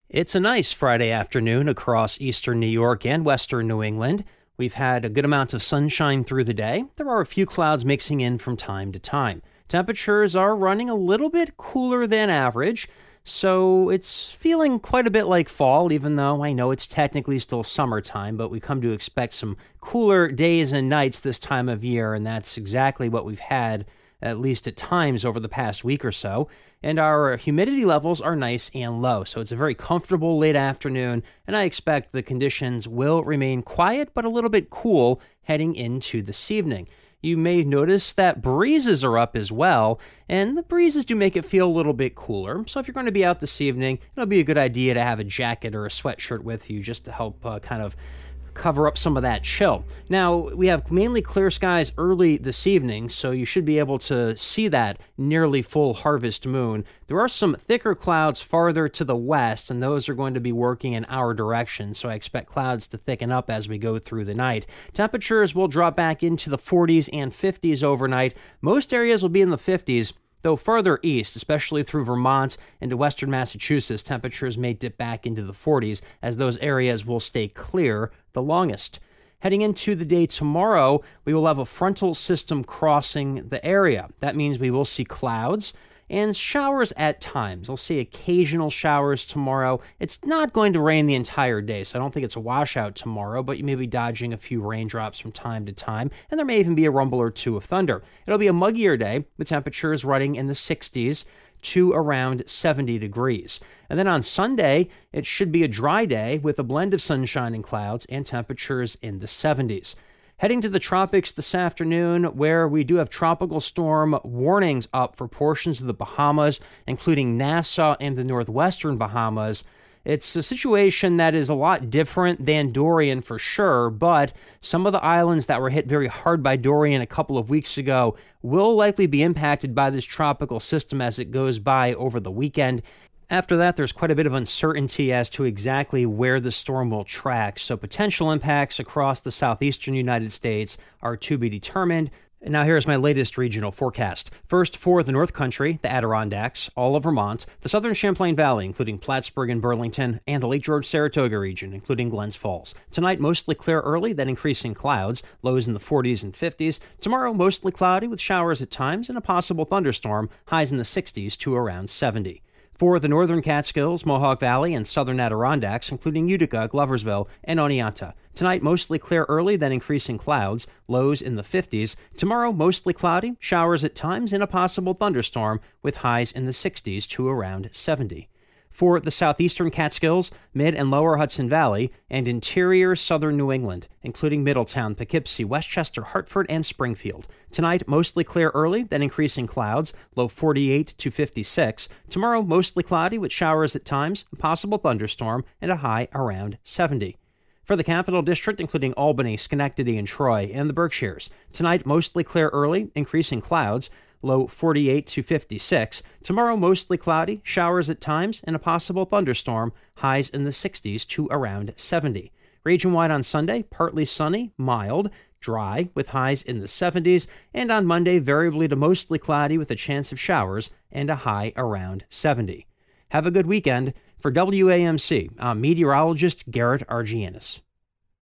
It's a nice Friday afternoon across eastern New York and western New England. We've had a good amount of sunshine through the day. There are a few clouds mixing in from time to time. Temperatures are running a little bit cooler than average, so it's feeling quite a bit like fall, even though I know it's technically still summertime, but we come to expect some cooler days and nights this time of year, and that's exactly what we've had, at least at times over the past week or so. And our humidity levels are nice and low, so it's a very comfortable late afternoon, and I expect the conditions will remain quiet but a little bit cool heading into this evening. You may notice that breezes are up as well, and the breezes do make it feel a little bit cooler. So if you're going to be out this evening, it'll be a good idea to have a jacket or a sweatshirt with you just to help kind of cover up some of that chill. Now, we have mainly clear skies early this evening, so you should be able to see that nearly full harvest moon. There are some thicker clouds farther to the west, and those are going to be working in our direction, so I expect clouds to thicken up as we go through the night. Temperatures will drop back into the 40s and 50s overnight. Most areas will be in the 50s. Though further east, especially through Vermont into western Massachusetts, temperatures may dip back into the 40s as those areas will stay clear the longest. Heading into the day tomorrow, we will have a frontal system crossing the area. That means we will see clouds and showers at times. We'll see occasional showers tomorrow. It's not going to rain the entire day, so I don't think it's a washout tomorrow, but you may be dodging a few raindrops from time to time, and there may even be a rumble or two of thunder. It'll be a muggier day, the temperature is running in the 60s to around 70 degrees. And then on Sunday, it should be a dry day with a blend of sunshine and clouds and temperatures in the 70s. Heading to the tropics this afternoon, where we do have tropical storm warnings up for portions of the Bahamas, including Nassau and the northwestern Bahamas. It's a situation that is a lot different than Dorian for sure, but some of the islands that were hit very hard by Dorian a couple of weeks ago will likely be impacted by this tropical system as it goes by over the weekend. After that, there's quite a bit of uncertainty as to exactly where the storm will track, so potential impacts across the southeastern United States are to be determined. And now here's my latest regional forecast. First, for the North Country, the Adirondacks, all of Vermont, the southern Champlain Valley, including Plattsburgh and Burlington, and the Lake George-Saratoga region, including Glens Falls. Tonight, mostly clear early, then increasing clouds, lows in the 40s and 50s. Tomorrow, mostly cloudy with showers at times and a possible thunderstorm, highs in the 60s to around 70. For the northern Catskills, Mohawk Valley, and southern Adirondacks, including Utica, Gloversville, and Oneonta. Tonight, mostly clear early, then increasing clouds, lows in the 50s. Tomorrow, mostly cloudy, showers at times, and a possible thunderstorm, with highs in the 60s to around 70. For the southeastern Catskills, mid and lower Hudson Valley, and interior southern New England, including Middletown, Poughkeepsie, Westchester, Hartford, and Springfield. Tonight, mostly clear early, then increasing clouds, low 48 to 56. Tomorrow, mostly cloudy with showers at times, a possible thunderstorm, and a high around 70. For the Capital District, including Albany, Schenectady, and Troy, and the Berkshires. Tonight, mostly clear early, increasing clouds, low 48 to 56. Tomorrow, mostly cloudy, showers at times, and a possible thunderstorm, highs in the 60s to around 70. Region-wide on Sunday, partly sunny, mild, dry, with highs in the 70s, and on Monday, variably to mostly cloudy with a chance of showers and a high around 70. Have a good weekend. For WAMC, I'm meteorologist Garrett Argianis.